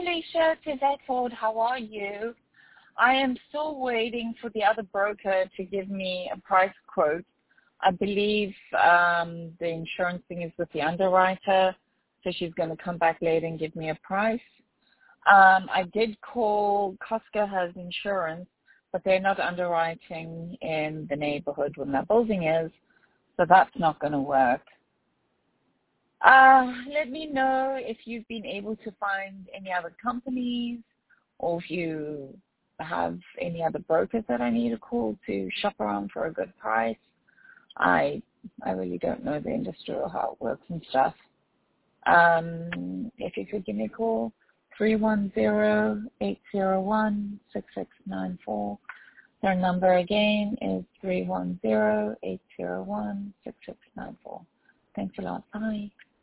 Alicia, to Bedford. How are you? I am still waiting for the other broker to give me a price quote. I believe the insurance thing is with the underwriter, so she's going to come back later and give me a price. I did call, Costco has insurance, but they're not underwriting in the neighborhood where my building is, so that's not going to work. Let me know if you've been able to find any other companies or if you have any other brokers that I need to call to shop around for a good price. I really don't know the industry or how it works and stuff. If you could give me a call, 310-801-6694. Their number again is 310-801-6694. Thanks a lot. Bye.